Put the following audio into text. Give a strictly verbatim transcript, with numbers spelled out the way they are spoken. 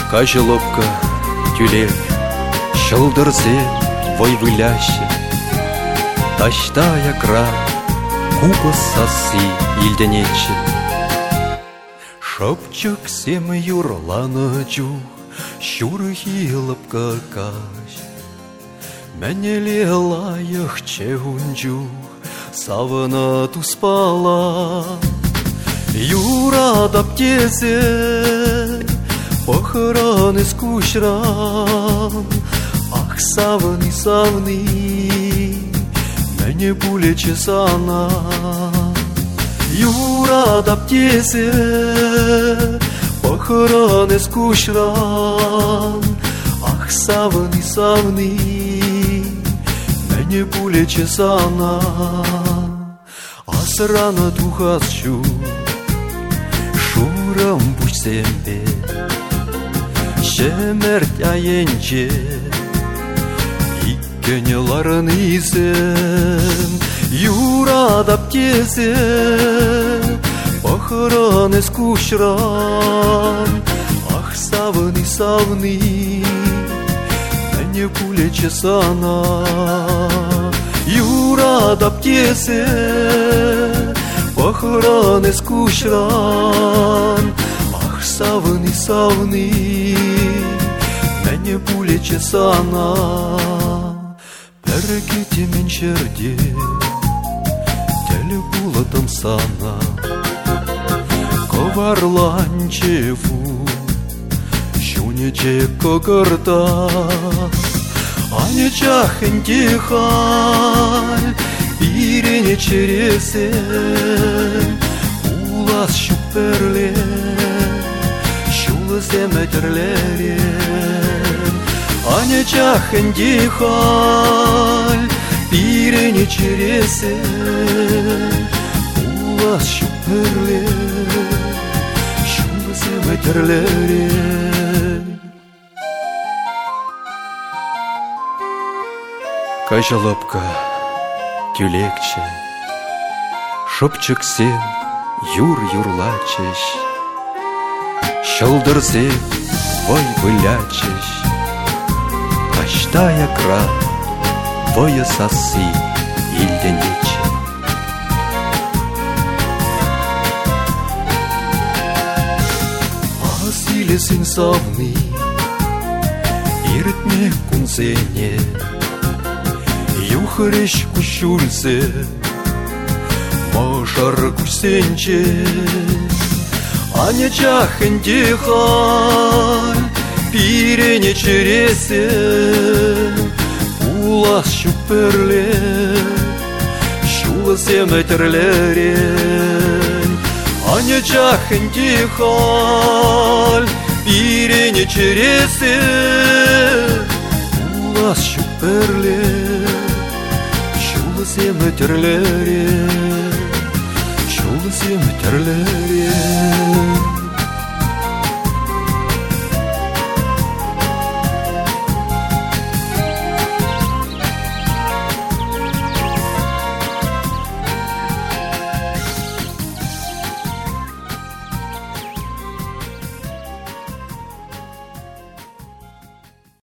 Кажылопка тюлек, шылдырзе вой выляще, ташта якра купы сасы илденече. Шопчык сем юрланы чух, шуры хилыпка каш. Мәнеле лайық чеунчух, савына туспала. Юрадап тезе, похорон искушран. Ах, савны, савны, мәне пулече сана. Юрадап тезе, похорон искушран. Ах, савны, савны, мәне пулече сана. Асрана тухасчу, шурам пучсембе, шемерть аенче, иккенеларын изем. Юрадап тезе, похорон искушран. Ах, савны, савны, мәне пулече сана. Юрадап тезе, похорон искушран. Ах, савны, савны, мәне пулече сана. Пәркете мен жерде, тәлі булатым сана. Коварланчеву, шунече кокырта. Аня чахын тихаль, бирене чересен. Улас шуперле, шулы земетерлерен. Аня чахын тихаль, бирене чересен. Улас шуперле, шулы земетерлерен. Кажылопка тюлекче, шопчыксе юр-юрлачеш, шылдырзе вой вылячеш, ташта якра войы сасы илденече. Асилесин савны, иртме кунсене, юхреш кущульзе, машар кусенче. Аня чахын тихаль, бирене чересен. Улас шуперле, шулы земетерлерен. Аня чахын тихаль, бирене чересен. Улас шуперле, шулы земетерлерен, шулы земетерлерен.